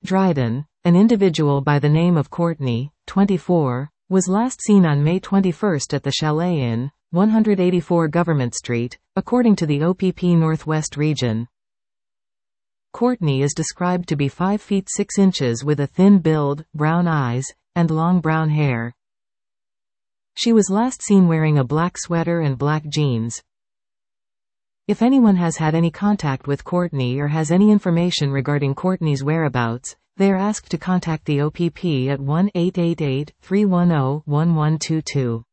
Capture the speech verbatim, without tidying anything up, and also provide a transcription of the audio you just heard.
Dryden, an individual by the name of Courtney, twenty-four, was last seen on May twenty-first at the Chalet Inn, one eighty-four Government Street, according to the O P P Northwest Region. Courtney is described to be five feet six inches with a thin build, brown eyes, and long brown hair. She was last seen wearing a black sweater and black jeans. If anyone has had any contact with Courtney or has any information regarding Courtney's whereabouts, they are asked to contact the O P P at one eight eight eight, three one zero, one one two two.